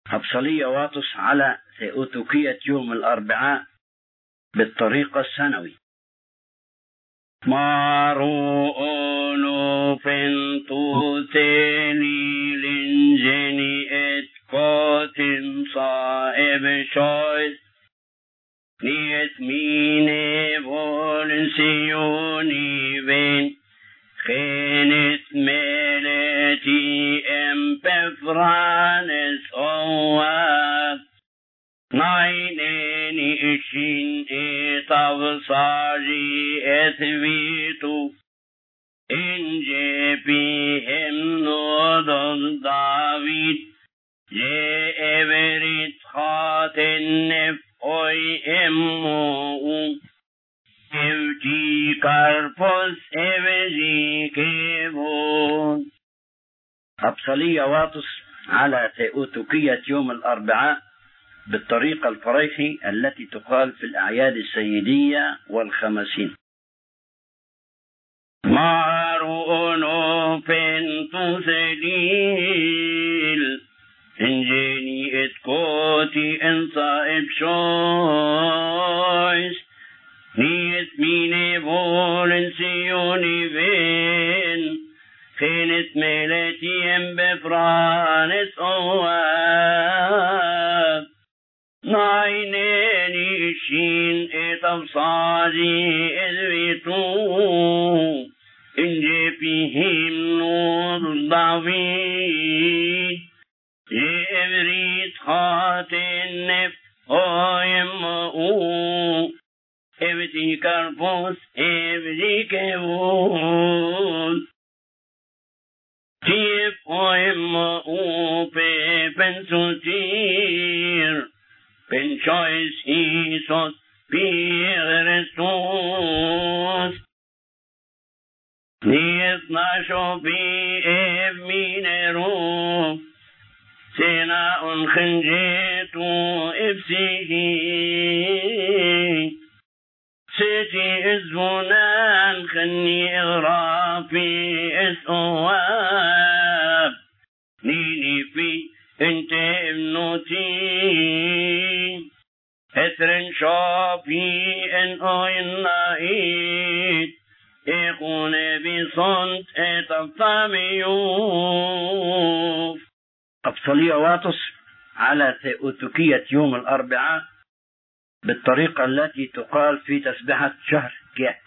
أبصلية واطس على ثيوتوكية يوم الأربعاء بالطريقة السنوي. مارون فنتو تيني لنجني اتكوتن صائب شويس نيت ميني فولنسيوني بين خينت ميلتي بفرانس أواب ناينيني إشين إطابصاري إثبيتو إنجي بهم نوضل داويد جي إبريت خاتن أوي إمو إفتي كاربوس إبزي كيبون. أبصلية واطس على ثيوتوكية يوم الأربعاء بالطريقة الفريحي التي تقال في الأعياد السيدية والخمسين. مارونو فنتو سليل إنجيني إتكوتي إنصائب شويس نيت ميني فولنسيوني بين خينت ميلتي بفرانس أواب ناينيني شين إتبصادي إذبتو إنجي فيهم نور داويد إبريت خاتن نف أويمو إبتي كاربوس إبتي كيبون تيب أويمو ببنسوتير بنشويس إيسوس بيغرسوس نيثناشو بي إبمينيرو سينا خنجيتو إبسيهي سيتي إزونان خني إغرافي إسواب نيني في انت ابنوتي اثرن شافي ان اوينايت اخون بصنت اتفاميوف. أبصلية واطس على ثيوتوكية يوم الأربعاء بالطريقة التي تقال في تسبحة شهر كياك.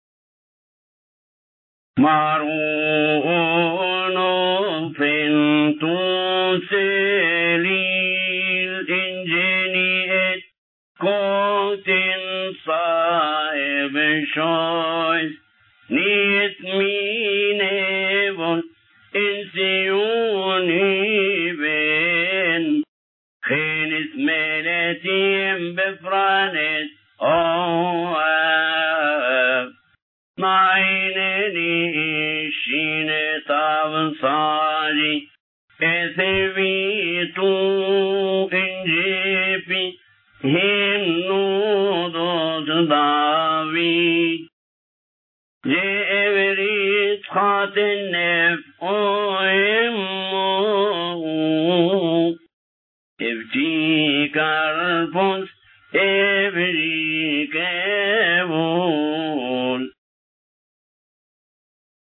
مارون فنتو سليل إنجيني إتكوتن صائب شويس نيت مينيبون إنسيوني بين خينت ميلتيم بفرانت أواب معينني شين طاب صاري إثبيتو إنجيبي هنودو تضاوي جئبريت خاتن نف أويمو إبتي كاربوس